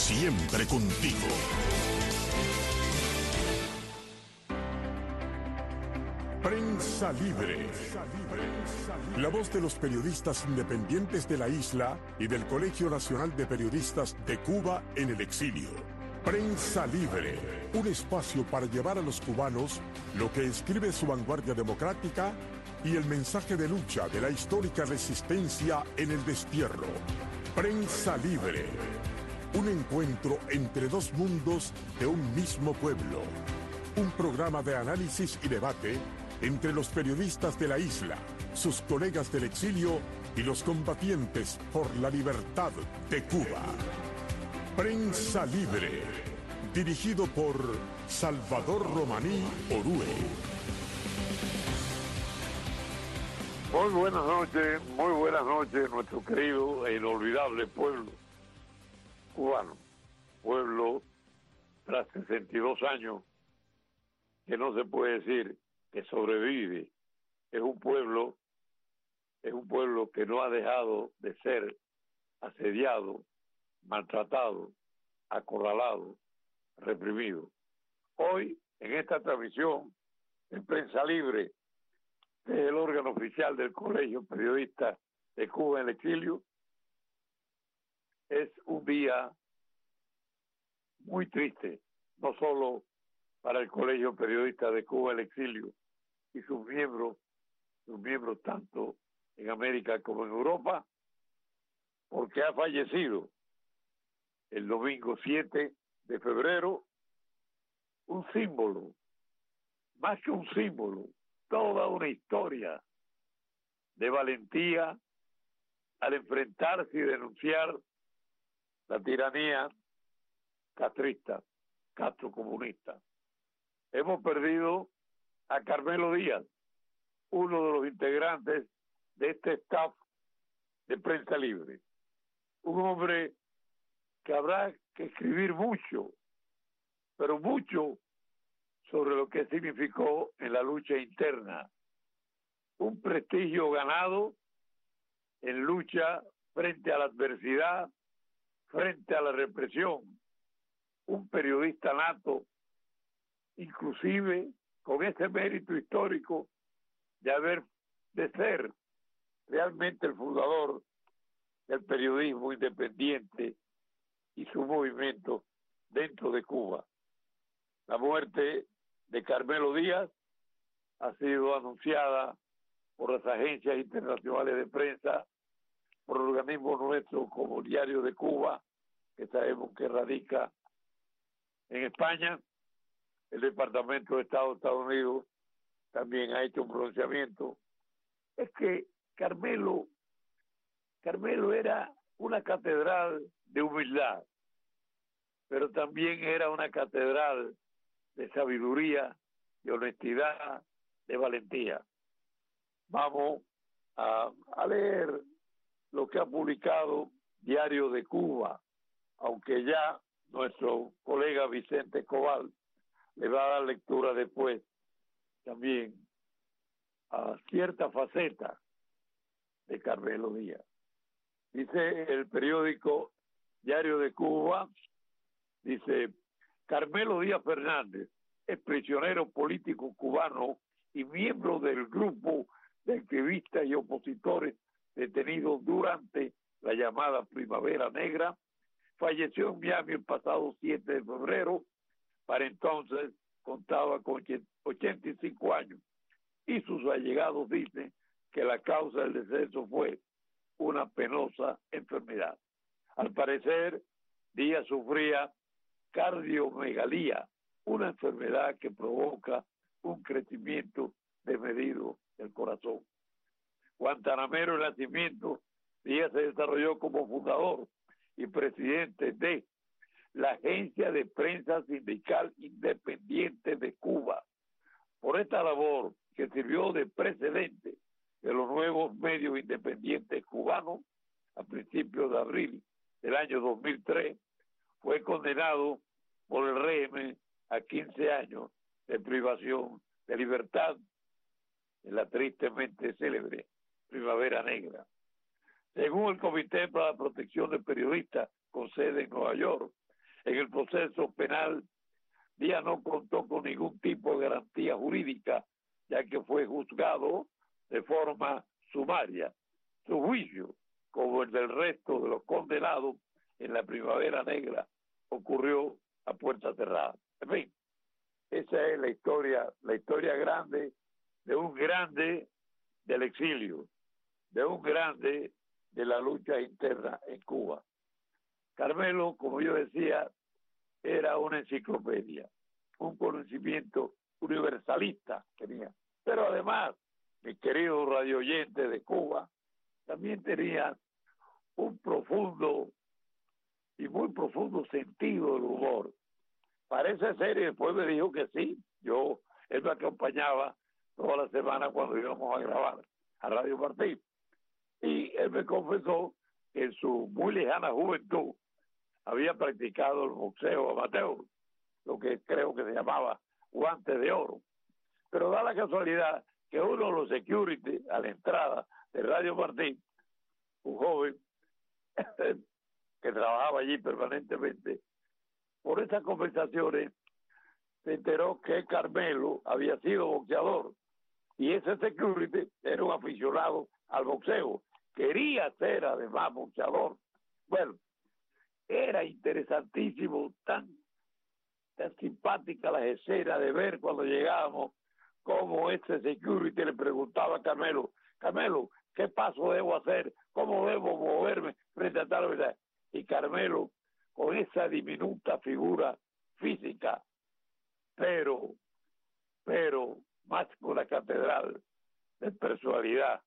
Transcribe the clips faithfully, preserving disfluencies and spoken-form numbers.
siempre contigo. Prensa Libre. La voz de los periodistas independientes de la isla y del Colegio Nacional de Periodistas de Cuba en el exilio. Prensa Libre, un espacio para llevar a los cubanos lo que escribe su vanguardia democrática y el mensaje de lucha de la histórica resistencia en el destierro. Prensa Libre, un encuentro entre dos mundos de un mismo pueblo. Un programa de análisis y debate entre los periodistas de la isla, sus colegas del exilio y los combatientes por la libertad de Cuba. Prensa Libre, dirigido por Salvador Romaní Orue. Muy buenas noches, muy buenas noches, nuestro querido e inolvidable pueblo cubano. Pueblo tras sesenta y dos años que no se puede decir que sobrevive. Es un pueblo, es un pueblo que no ha dejado de ser asediado, maltratado, acorralado, reprimido. Hoy, en esta transmisión en Prensa Libre, que es el órgano oficial del Colegio Periodista de Cuba en el exilio, es un día muy triste, no solo para el Colegio Periodista de Cuba en el exilio y sus miembros, sus miembros tanto en América como en Europa, porque ha fallecido el domingo siete de febrero un símbolo, más que un símbolo, toda una historia de valentía al enfrentarse y denunciar la tiranía castrista, castrocomunista. Hemos perdido a Carmelo Díaz, uno de los integrantes de este staff de Prensa Libre. Un hombre que habrá que escribir mucho, pero mucho sobre lo que significó en la lucha interna. Un prestigio ganado en lucha frente a la adversidad, frente a la represión. Un periodista nato, inclusive con ese mérito histórico de haber, de ser realmente el fundador del periodismo independiente y su movimiento dentro de Cuba. La muerte de Carmelo Díaz ha sido anunciada por las agencias internacionales de prensa, por organismos nuestros como el Diario de Cuba, que sabemos que radica en España. El Departamento de Estado de Estados Unidos también ha hecho un pronunciamiento. Es que Carmelo, Carmelo era una catedral de humildad, pero también era una catedral de sabiduría, de honestidad, de valentía. Vamos a, a leer lo que ha publicado Diario de Cuba, aunque ya nuestro colega Vicente Cobal le va a dar lectura después también a cierta faceta de Carmelo Díaz. Dice el periódico Diario de Cuba, dice: Carmelo Díaz Fernández es prisionero político cubano y miembro del grupo de activistas y opositores detenidos durante la llamada Primavera Negra. Falleció en Miami el pasado siete de febrero. Para entonces contaba con ochenta y cinco años y sus allegados dicen que la causa del deceso fue una penosa enfermedad. Al parecer, Díaz sufría cardiomegalía, una enfermedad que provoca un crecimiento desmedido del corazón. Guantanamero en nacimiento, Díaz se desarrolló como fundador y presidente de la Agencia de Prensa Sindical Independiente de Cuba. Por esta labor, que sirvió de precedente de los nuevos medios independientes cubanos, a principios de abril del año dos mil tres, fue condenado por el régimen a quince años de privación de libertad en la tristemente célebre Primavera Negra. Según el Comité para la Protección de Periodistas con sede en Nueva York, en el proceso penal, Díaz no contó con ningún tipo de garantía jurídica, ya que fue juzgado de forma sumaria. Su juicio, como el del resto de los condenados en la Primavera Negra, ocurrió a puerta cerrada. En fin, esa es la historia, la historia grande de un grande del exilio, de un grande de la lucha interna en Cuba. Carmelo, como yo decía, era una enciclopedia, un conocimiento universalista tenía. Pero además, mis queridos radioyentes de Cuba, también tenía un profundo y muy profundo sentido del humor. Parece ser, y después me dijo que sí. Yo, él me acompañaba toda la semana cuando íbamos a grabar a Radio Martí. Y él me confesó que en su muy lejana juventud había practicado el boxeo amateur, lo que creo que se llamaba guante de oro. Pero da la casualidad que uno de los security a la entrada de Radio Martí, un joven que trabajaba allí permanentemente, por esas conversaciones se enteró que Carmelo había sido boxeador y ese security era un aficionado al boxeo, quería ser además boxeador. Bueno, era interesantísimo, tan, tan simpática la escena de ver cuando llegábamos cómo ese security le preguntaba a Carmelo, Carmelo, ¿qué paso debo hacer? ¿Cómo debo moverme frente a tal verdad? Y Carmelo, con esa diminuta figura física, pero, pero más con la catedral de personalidad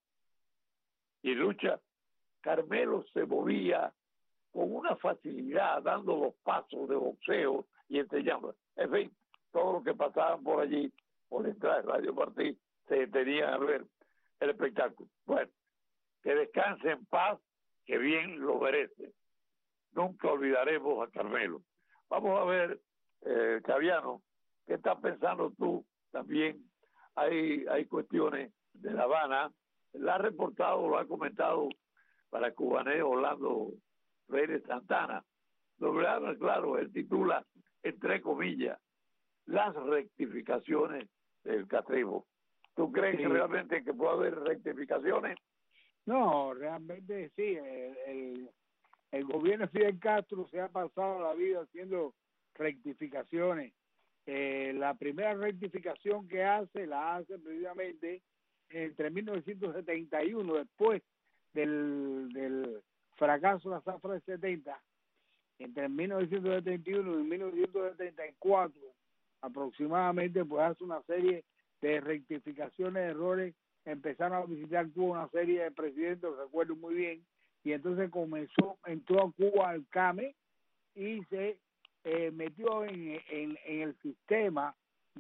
y lucha, Carmelo se movía con una facilidad, dando los pasos de boxeo y enseñando. En fin, todo lo que pasaban por allí, por entrar en Radio Martí, se detenían a ver el espectáculo. Bueno, que descanse en paz, que bien lo merece. Nunca olvidaremos a Carmelo. Vamos a ver, eh, Caviano, ¿qué estás pensando tú? También hay, hay cuestiones de La Habana. La ha reportado, lo ha comentado para Cubanés Orlando Pérez Santana. Lo habla claro, él titula, entre comillas, las rectificaciones del catrismo. ¿Tú crees sí. que realmente que puede haber rectificaciones? No, realmente sí. El, el, el gobierno de Fidel Castro se ha pasado la vida haciendo rectificaciones. Eh, la primera rectificación que hace, la hace precisamente entre mil novecientos setenta y uno, después del, del fracaso de la zafra del setenta, entre mil novecientos setenta y uno y mil novecientos setenta y cuatro aproximadamente, pues hace una serie de rectificaciones de errores. Empezaron a visitar Cuba una serie de presidentes, recuerdo muy bien, y entonces comenzó, entró a Cuba al C A M E y se eh, metió en, en, en el sistema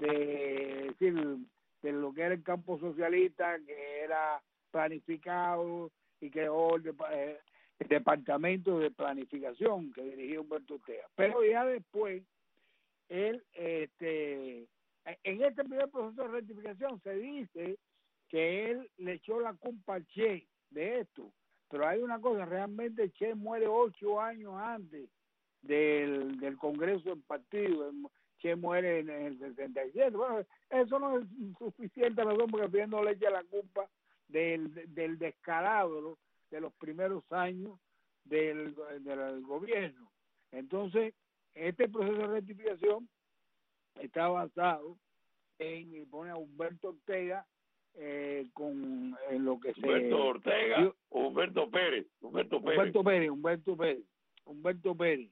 de, es decir, de lo que era el campo socialista, que era planificado, y creó el, eh, el departamento de planificación que dirigía Humberto Ortega. Pero ya después, él, este, en este primer proceso de rectificación se dice que él le echó la culpa al Che de esto, pero hay una cosa, realmente Che muere ocho años antes del, del Congreso del partido. Che muere en el sesenta y siete. Bueno, eso no es suficiente razón porque Fidel no le echa la culpa del, del descalabro de los primeros años del, del gobierno. Entonces, este proceso de rectificación está basado en, y pone a Humberto Ortega eh, con en lo que Humberto se... Ortega yo, o Humberto Pérez. Humberto Pérez. Humberto Pérez, Humberto Pérez. Humberto Pérez,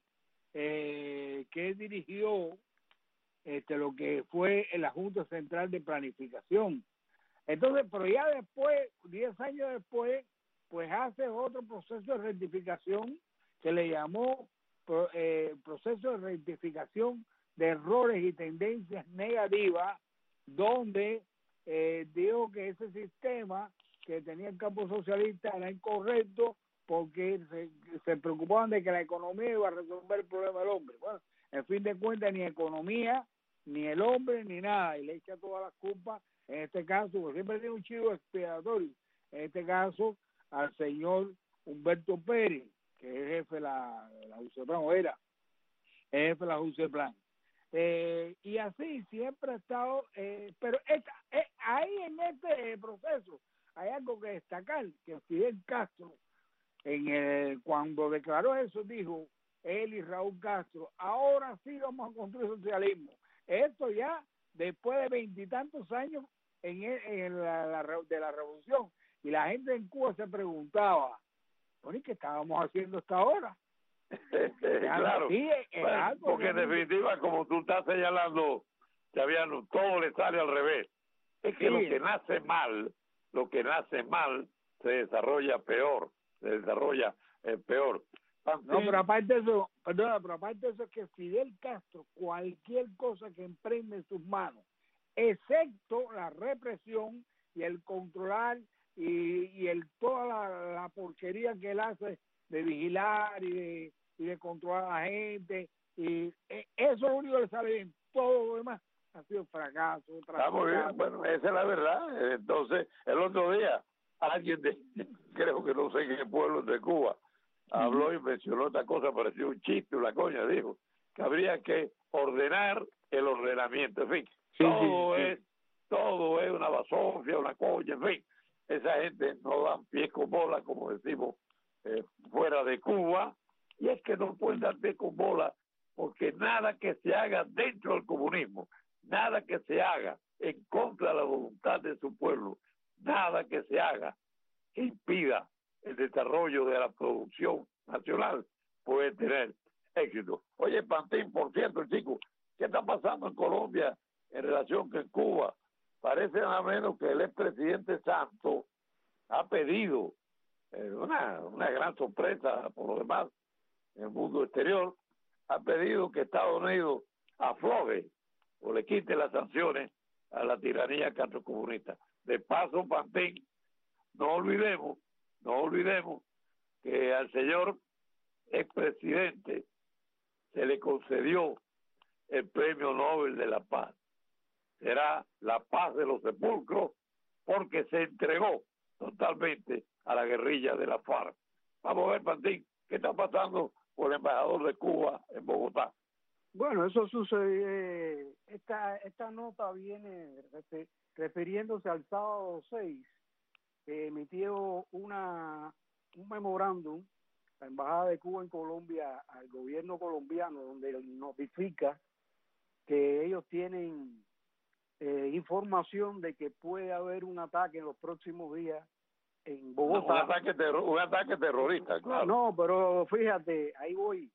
eh, que dirigió este lo que fue en la Junta Central de Planificación. Entonces, pero ya después, diez años después, pues hace otro proceso de rectificación que le llamó eh, proceso de rectificación de errores y tendencias negativas, donde eh, dijo que ese sistema que tenía el campo socialista era incorrecto porque se, se preocupaban de que la economía iba a resolver el problema del hombre. Bueno, en fin de cuentas, ni economía, ni el hombre, ni nada, y le echa todas las culpas, en este caso, porque siempre tiene un chivo expiatorio, en este caso, al señor Humberto Pérez, que es jefe de la, de la Suprema, era. el jefe de la agencia de plan. Eh, y así siempre ha estado, eh, pero esta, eh, ahí en este proceso hay algo que destacar, que Fidel Castro, en el, cuando declaró eso, dijo, él y Raúl Castro, ahora sí vamos a construir socialismo. Esto ya después de veintitantos años en, el, en la, la, de la revolución, y la gente en Cuba se preguntaba, ¿y qué estábamos haciendo hasta ahora? Claro, sí, bueno, porque en definitiva, como tú estás señalando, Xaviano, todo le sale al revés. Es que sí, lo que nace mal, lo que nace mal, se desarrolla peor, se desarrolla eh, peor. Pantín, no, pero aparte de eso, perdona, pero aparte de eso es que Fidel Castro, cualquier cosa que emprende en sus manos, excepto la represión y el controlar y, y el toda la, la porquería que él hace de vigilar y de, y de controlar a la gente, y eh, eso es lo único que le sale bien. Todo lo demás ha sido fracaso. Está muy bien, bueno, esa es la verdad. Entonces, el otro día, alguien de, creo que no sé qué pueblo de Cuba, habló y mencionó esta cosa, pareció un chiste, una coña, dijo que habría que ordenar el ordenamiento, en fin, sí, todo sí, es, sí. todo es una basofia, una coña, en fin, esa gente no dan pie con bola, como decimos, eh, fuera de Cuba, y es que no pueden dar pie con bola, porque nada que se haga dentro del comunismo, nada que se haga en contra de la voluntad de su pueblo, nada que se haga que impida el desarrollo de la producción nacional puede tener éxito. Oye, Pantín, por cierto, chico, ¿qué está pasando en Colombia en relación con Cuba? Parece nada menos que el expresidente Santos ha pedido eh, una, una gran sorpresa por lo demás en el mundo exterior, ha pedido que Estados Unidos afloje o le quite las sanciones a la tiranía castrocomunista. De paso, Pantín, no olvidemos No olvidemos que al señor expresidente se le concedió el Premio Nobel de la Paz. Será la paz de los sepulcros porque se entregó totalmente a la guerrilla de la FARC. Vamos a ver, Pantín, ¿qué está pasando con el embajador de Cuba en Bogotá? Bueno, eso sucede, esta, esta nota viene refiriéndose al sábado seis, que emitió una un memorándum la Embajada de Cuba en Colombia al gobierno colombiano, donde notifica que ellos tienen eh, información de que puede haber un ataque en los próximos días en Bogotá. Un ataque, terror, un ataque terrorista, claro. No, pero fíjate, ahí voy,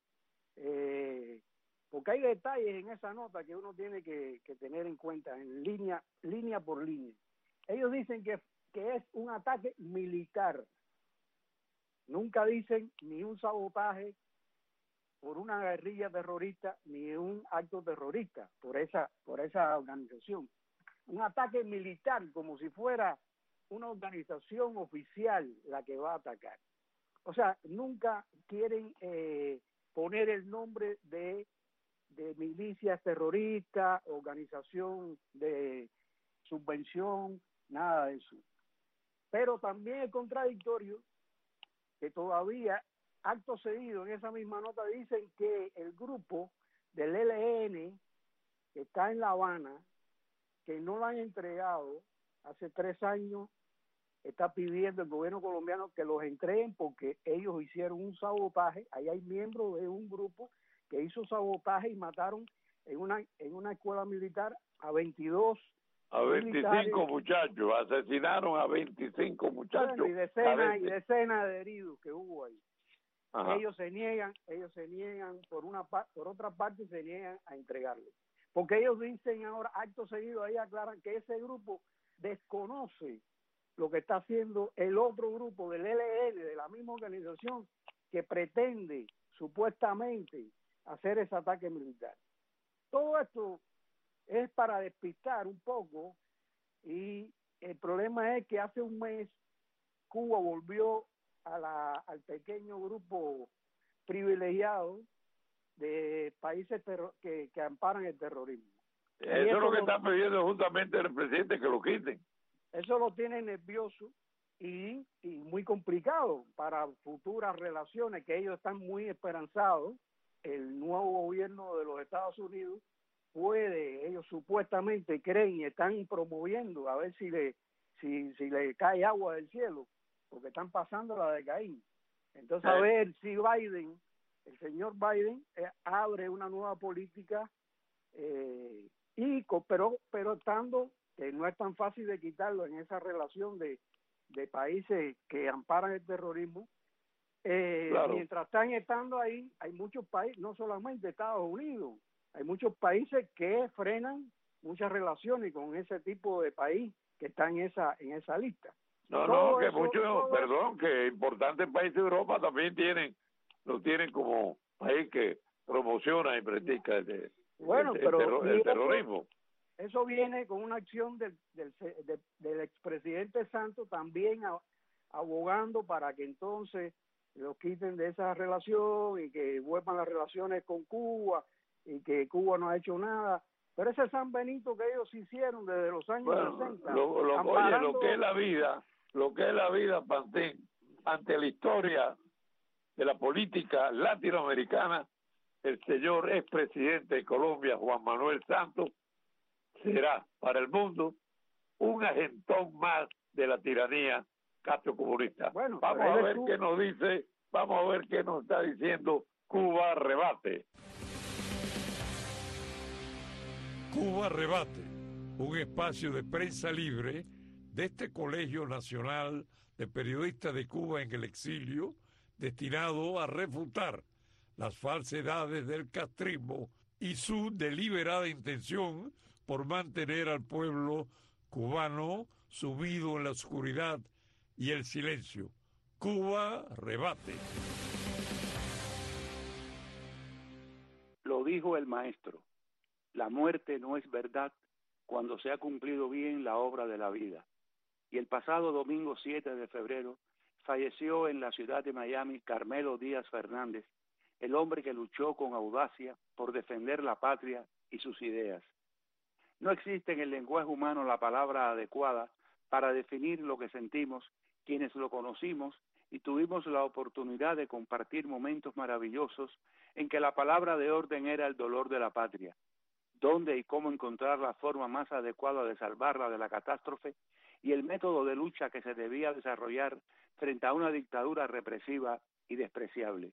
eh, porque hay detalles en esa nota que uno tiene que, que tener en cuenta, en línea, línea por línea. Ellos dicen que que es un ataque militar. Nunca dicen ni un sabotaje por una guerrilla terrorista ni un acto terrorista por esa por esa organización. Un ataque militar, como si fuera una organización oficial la que va a atacar. O sea, nunca quieren eh, poner el nombre de, de milicias terroristas, organización de subvención, nada de eso. Pero también es contradictorio que todavía, acto seguido, en esa misma nota dicen que el grupo del E L N, que está en La Habana, que no lo han entregado hace tres años, está pidiendo el gobierno colombiano que los entreguen porque ellos hicieron un sabotaje. Ahí hay miembros de un grupo que hizo sabotaje y mataron en una, en una escuela militar a veintidós A veinticinco muchachos, asesinaron a veinticinco muchachos. Bueno, y decenas y decenas de heridos que hubo ahí. Ajá. Ellos se niegan, ellos se niegan, por una por otra parte se niegan a entregarlo. Porque ellos dicen ahora, acto seguido, ahí aclaran que ese grupo desconoce lo que está haciendo el otro grupo del E L N, de la misma organización, que pretende supuestamente hacer ese ataque militar. Todo esto es para despistar un poco, y el problema es que hace un mes Cuba volvió a la, al pequeño grupo privilegiado de países terro- que, que amparan el terrorismo. Eso, eso es lo que lo, está pidiendo justamente el presidente, que lo quiten. Eso lo tiene nervioso y, y muy complicado para futuras relaciones, que ellos están muy esperanzados el nuevo gobierno de los Estados Unidos puede, ellos supuestamente creen y están promoviendo a ver si le si, si le cae agua del cielo, porque están pasando la de Caín. Entonces, a ver si Biden, el señor Biden, eh, abre una nueva política, eh, y pero, pero estando, que no es tan fácil de quitarlo en esa relación de, de países que amparan el terrorismo. Eh, claro. Mientras están estando ahí, hay muchos países, no solamente Estados Unidos, hay muchos países que frenan muchas relaciones con ese tipo de país que está en esa, en esa lista. No, todo no, que eso, muchos, perdón, que importantes países de Europa también tienen, lo tienen como país que promociona y practica el, bueno, el, pero el, terror, el terrorismo. Eso, eso viene con una acción del, del, del, del expresidente Santos también a, abogando para que entonces lo quiten de esa relación y que vuelvan las relaciones con Cuba y que Cuba no ha hecho nada. Pero ese San Benito que ellos hicieron desde los años bueno, sesenta. Lo, lo, amparando... Oye, lo que es la vida, lo que es la vida, Pantín, ante la historia de la política latinoamericana, el señor expresidente de Colombia, Juan Manuel Santos, será para el mundo un agentón más de la tiranía castrocomunista. Bueno, vamos a ver tú... qué nos dice, vamos a ver qué nos está diciendo Cuba Rebate. Cuba Rebate, un espacio de prensa libre de este Colegio Nacional de Periodistas de Cuba en el Exilio, destinado a refutar las falsedades del castrismo y su deliberada intención por mantener al pueblo cubano sumido en la oscuridad y el silencio. Cuba Rebate. Lo dijo el maestro. La muerte no es verdad cuando se ha cumplido bien la obra de la vida. Y el pasado domingo siete de febrero falleció en la ciudad de Miami Carmelo Díaz Fernández, el hombre que luchó con audacia por defender la patria y sus ideas. No existe en el lenguaje humano la palabra adecuada para definir lo que sentimos quienes lo conocimos y tuvimos la oportunidad de compartir momentos maravillosos en que la palabra de orden era el dolor de la patria. Dónde y cómo encontrar la forma más adecuada de salvarla de la catástrofe y el método de lucha que se debía desarrollar frente a una dictadura represiva y despreciable.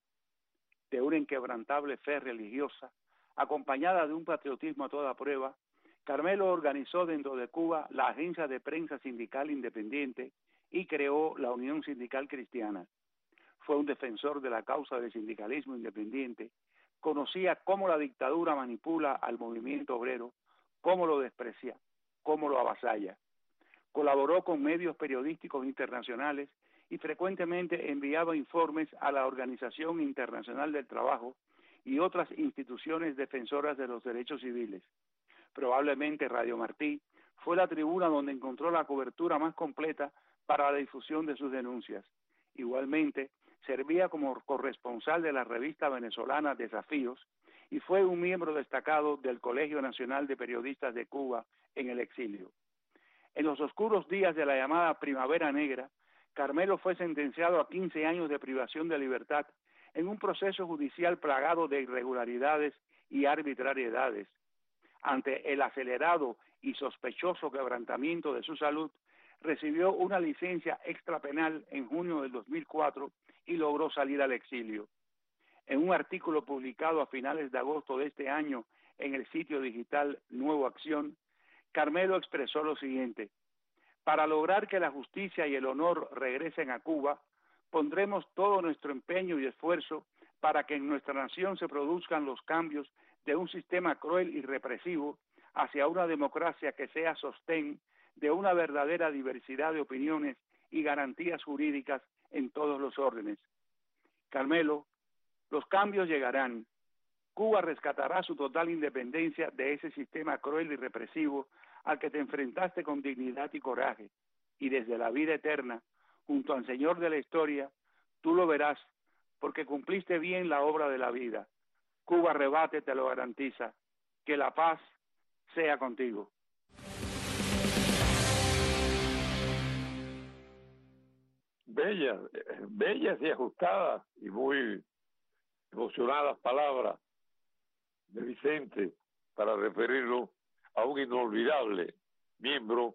De una inquebrantable fe religiosa, acompañada de un patriotismo a toda prueba, Carmelo organizó dentro de Cuba la Agencia de Prensa Sindical Independiente y creó la Unión Sindical Cristiana. Fue un defensor de la causa del sindicalismo independiente, conocía cómo la dictadura manipula al movimiento obrero, cómo lo desprecia, cómo lo avasalla. Colaboró con medios periodísticos internacionales y frecuentemente enviaba informes a la Organización Internacional del Trabajo y otras instituciones defensoras de los derechos civiles. Probablemente Radio Martí fue la tribuna donde encontró la cobertura más completa para la difusión de sus denuncias. Igualmente, servía como corresponsal de la revista venezolana Desafíos y fue un miembro destacado del Colegio Nacional de Periodistas de Cuba en el exilio. En los oscuros días de la llamada Primavera Negra, Carmelo fue sentenciado a quince años de privación de libertad en un proceso judicial plagado de irregularidades y arbitrariedades. Ante el acelerado y sospechoso quebrantamiento de su salud, recibió una licencia extrapenal en junio del dos mil cuatro y logró salir al exilio. En un artículo publicado a finales de agosto de este año en el sitio digital Nuevo Acción, Carmelo expresó lo siguiente: para lograr que la justicia y el honor regresen a Cuba, pondremos todo nuestro empeño y esfuerzo para que en nuestra nación se produzcan los cambios de un sistema cruel y represivo hacia una democracia que sea sostén de una verdadera diversidad de opiniones y garantías jurídicas en todos los órdenes. Carmelo, los cambios llegarán. Cuba rescatará su total independencia de ese sistema cruel y represivo al que te enfrentaste con dignidad y coraje, y desde la vida eterna, junto al Señor de la historia, tú lo verás, porque cumpliste bien la obra de la vida. Cuba Rebate te lo garantiza. Que la paz sea contigo. Bellas, bellas y ajustadas y muy, emocionadas palabras de Vicente para referirlo a un inolvidable miembro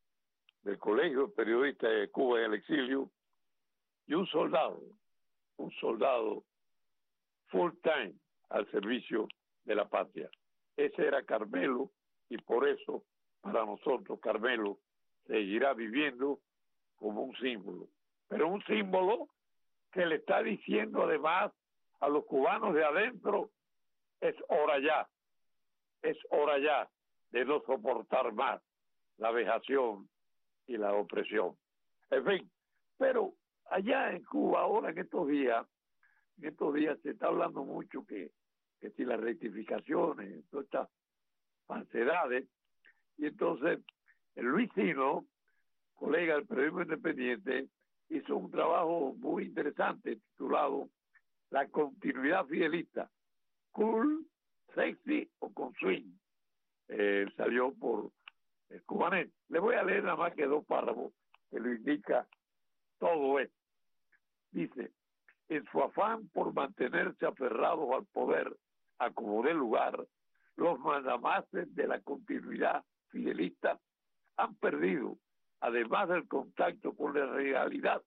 del Colegio de Periodistas de Cuba en el exilio y un soldado, un soldado full time al servicio de la patria. Ese era Carmelo, y por eso para nosotros Carmelo seguirá viviendo como un símbolo, pero un símbolo que le está diciendo además a los cubanos de adentro: es hora ya, es hora ya de no soportar más la vejación y la opresión. En fin, pero allá en Cuba ahora en estos días, en estos días se está hablando mucho que, que si las rectificaciones, todas estas falsedades, y entonces el Luis Sino, colega del periodismo independiente, hizo un trabajo muy interesante titulado La continuidad fidelista, cool, sexy o con swing. Eh, salió por el Cubanet. Le voy a leer nada más que dos párrafos que lo indica todo esto. Dice: en su afán por mantenerse aferrados al poder a como dé lugar, los mandamases de la continuidad fidelista han perdido, además del contacto con la realidad,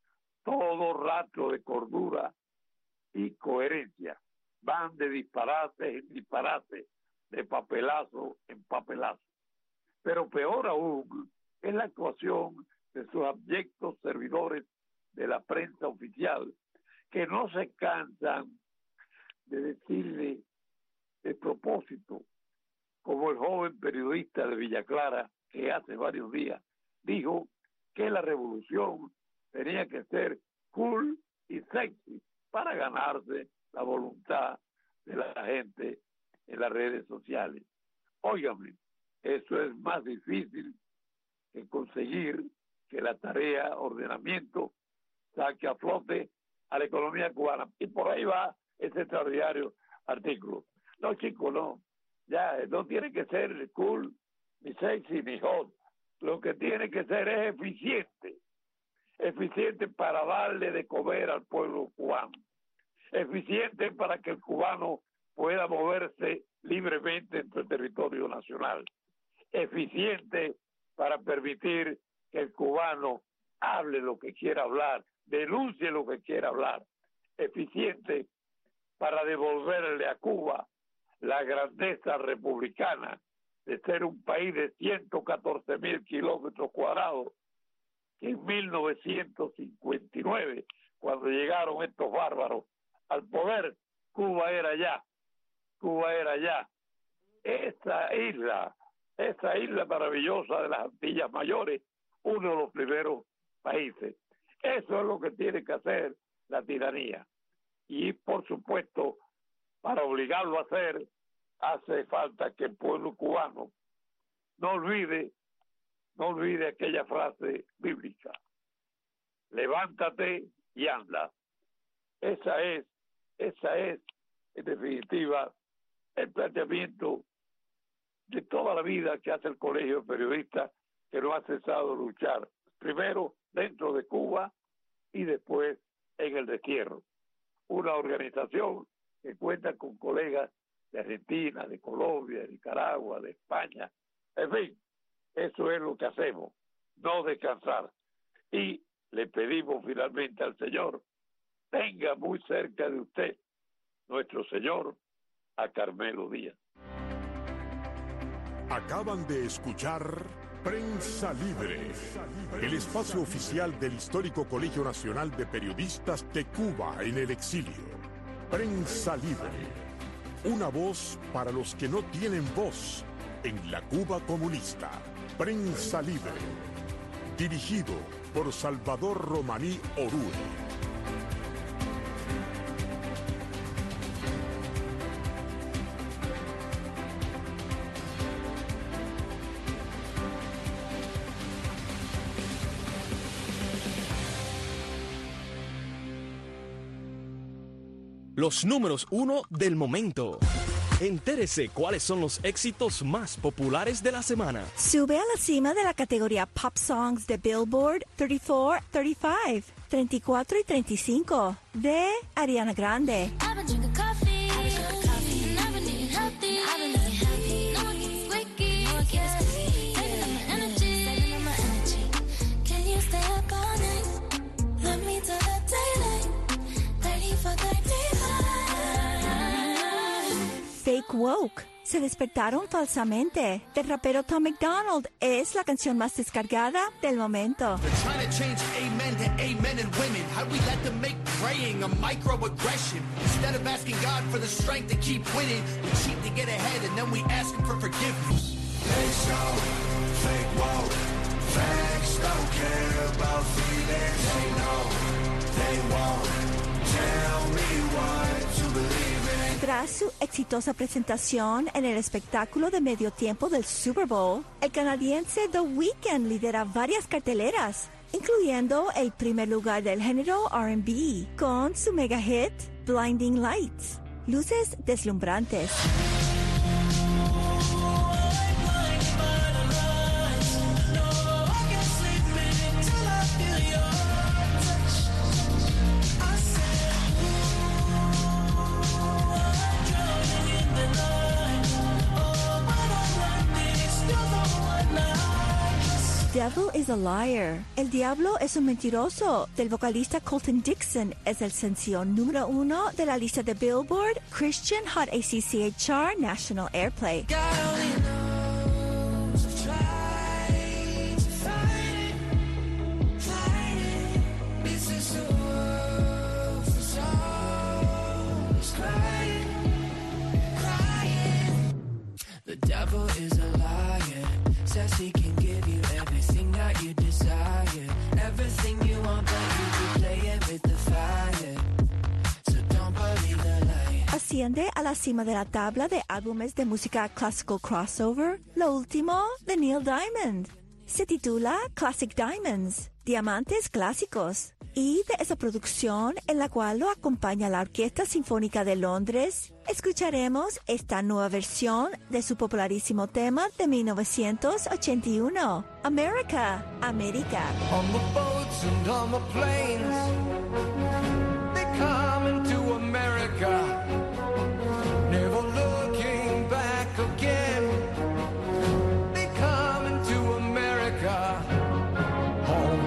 todo rastro de cordura y coherencia. Van de disparate en disparate, de papelazo en papelazo. Pero peor aún es la actuación de sus abyectos servidores de la prensa oficial, que no se cansan de decirle de propósito, como el joven periodista de Villa Clara, que hace varios días dijo que la revolución tenía que ser cool y sexy para ganarse la voluntad de la gente en las redes sociales. Óigame, eso es más difícil que conseguir que la tarea ordenamiento saque a flote a la economía cubana. Y por ahí va ese extraordinario artículo. No, chicos, no. Ya, no tiene que ser cool, ni sexy, ni hot. Lo que tiene que ser es eficiente. Eficiente para darle de comer al pueblo cubano. Eficiente para que el cubano pueda moverse libremente en el territorio nacional. Eficiente para permitir que el cubano hable lo que quiera hablar, denuncie lo que quiera hablar. Eficiente para devolverle a Cuba la grandeza republicana de ser un país de ciento catorce mil kilómetros cuadrados, que en mil novecientos cincuenta y nueve, cuando llegaron estos bárbaros al poder, Cuba era ya, Cuba era ya. Esa isla, esa isla maravillosa de las Antillas Mayores, uno de los primeros países. Eso es lo que tiene que hacer la tiranía. Y por supuesto, para obligarlo a hacer, hace falta que el pueblo cubano no olvide, no olvide aquella frase bíblica: levántate y anda. Esa es, esa es, en definitiva, el planteamiento de toda la vida que hace el Colegio de Periodistas, que no ha cesado de luchar, primero dentro de Cuba y después en el destierro. Una organización que cuenta con colegas de Argentina, de Colombia, de Nicaragua, de España. En fin, eso es lo que hacemos, no descansar. Y le pedimos finalmente al Señor, tenga muy cerca de usted, nuestro Señor, a Carmelo Díaz. Acaban de escuchar Prensa Libre, el espacio oficial del histórico Colegio Nacional de Periodistas de Cuba en el exilio. Prensa Libre, una voz para los que no tienen voz en la Cuba comunista. Prensa Libre, dirigido por Salvador Romaní Orue. Los números uno del momento. Entérese cuáles son los éxitos más populares de la semana. Sube a la cima de la categoría Pop Songs de Billboard treinta y cuatro treinta y cinco. treinta y cuatro y treinta y cinco de Ariana Grande. Fake Woke. Se despertaron falsamente. Del rapero Tom McDonald es la canción más descargada del momento. Tras su exitosa presentación en el espectáculo de medio tiempo del Super Bowl, el canadiense The Weeknd lidera varias carteleras, incluyendo el primer lugar del género R and B, con su mega hit Blinding Lights, luces deslumbrantes. Devil is a Liar. El diablo es un mentiroso, del vocalista Colton Dixon, es el sencillo número uno de la lista de Billboard Christian Hot A C C H R National Airplay. The devil is a liar, says he can give you everything that you desire, everything you want, but you can play it with the fire, so don't believe the lie. Asciende a la cima de la tabla de álbumes de música classical crossover, lo último de Neil Diamond. Se titula Classic Diamonds, Diamantes Clásicos, y de esa producción en la cual lo acompaña la Orquesta Sinfónica de Londres, escucharemos esta nueva versión de su popularísimo tema de mil novecientos ochenta y uno, America, América. On the boats and on the planes, they come into America, never looking back again. They come into America, home.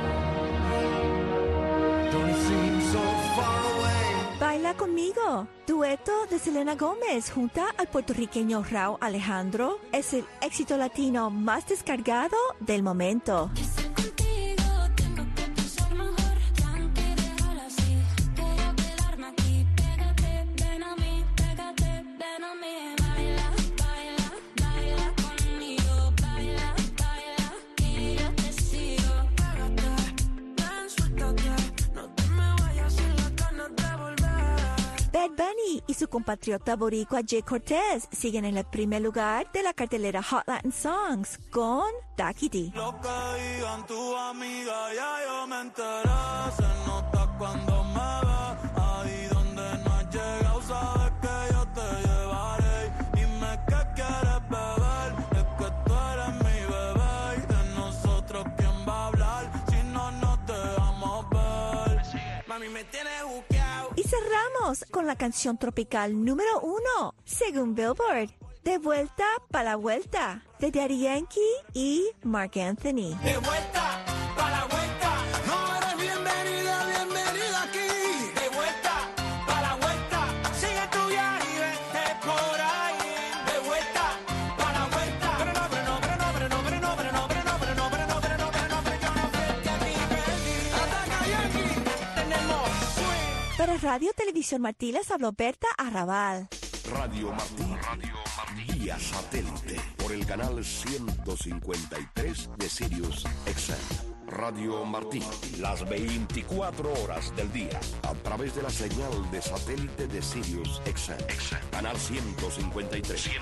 Don't it seem so far away? Baila conmigo, dueto de Selena Gómez junto al puertorriqueño Rauw Alejandro, es el éxito latino más descargado del momento. Bad Bunny y su compatriota boricua Jay Cortez siguen en el primer lugar de la cartelera Hot Latin Songs con Daki D. Lo que digan tu amiga, ya yo me enteré. Se nota cuando me ve, ahí donde no has llegado, sabes que yo te llevaré. Dime qué quieres beber, es que tú eres mi bebé. Y de nosotros, ¿quién va a hablar? Si no, no te vamos a ver. Mami, me tienes buqueado. Y cerramos con la canción tropical número uno, según Billboard, De vuelta pa' la vuelta, de Daddy Yankee y Marc Anthony. De vuelta pa' la vuelta, no eres bienvenida, bienvenida aquí. De vuelta pa' la vuelta, sigue tu viaje y vete por ahí. De vuelta pa' la vuelta, pero no, pero no, pero no, pero no, pero no, pero no, pero no, pero no, pero no, pero no, pero no, pero yo no frente a ti, baby. Ataca Yankee, tenemos swing. Para Radio Televisión Martí les habló Berta Arrabal. Radio Martí, Radio Martí, vía satélite, por el canal ciento cincuenta y tres de Sirius X M. Radio Martí, las veinticuatro horas del día, a través de la señal de satélite de Sirius X M. Canal ciento cincuenta y tres.